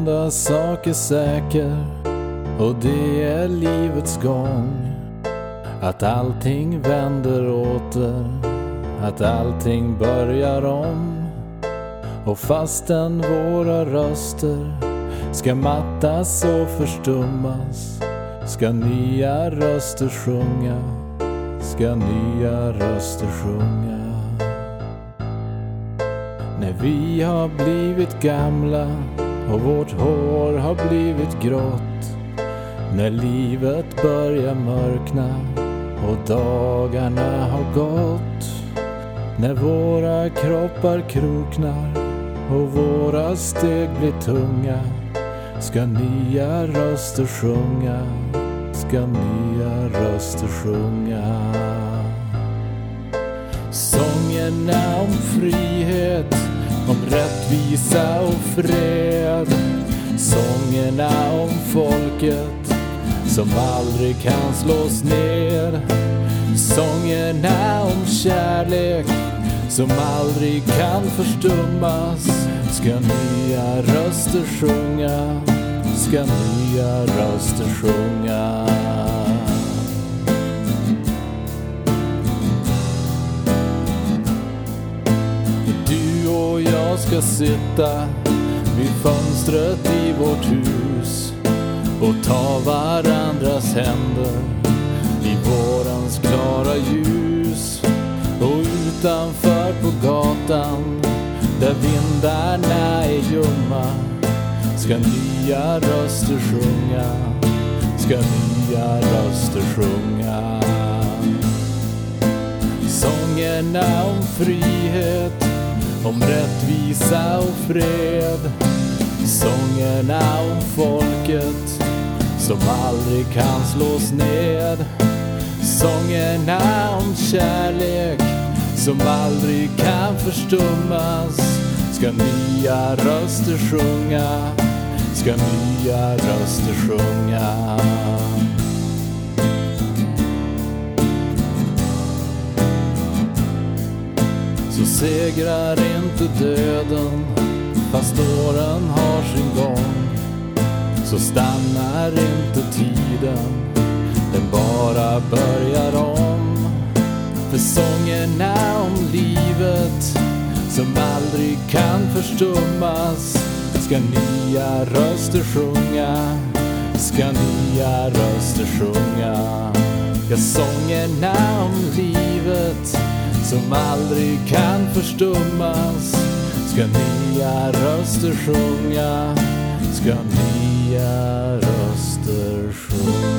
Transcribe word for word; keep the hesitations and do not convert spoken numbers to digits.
enda sak är säker, och det är livets gång. Att allting vänder åter, att allting börjar om. Och fastän våra röster ska mattas och förstummas, ska nya röster sjunga, ska nya röster sjunga. När vi har blivit gamla och vårt hår har blivit grått, när livet börjar mörkna och dagarna har gått, när våra kroppar kroknar och våra steg blir tunga, ska nya röster sjunga, ska nya röster sjunga. Sångerna om frihet, om rättvisa och fred. Sångerna om folket som aldrig kan slås ner. Sångerna om kärlek som aldrig kan förstummas, ska nya röster sjunga, ska nya röster sjunga. Du och jag ska sitta vid fönstret i vårt hus och ta varandras händer i vårens klara ljus. Och utanför på gatan, där vindarna är ljumma, ska nya röster sjunga, ska nya röster sjunga. Sångerna om frihet, om rättvisa och fred. Sångerna om folket som aldrig kan slås ned. Sångerna om kärlek som aldrig kan förstummas, ska nya röster sjunga, ska nya röster sjunga. Så segrar inte döden fast åren har sin gång, så stannar inte tiden, den bara börjar om. För sångerna om livet som aldrig kan förstummas, ska nya röster sjunga, ska nya röster sjunga. Ja, sångerna om livet som aldrig kan förstummas, ska nya röster sjunga, ska nya röster sjunga.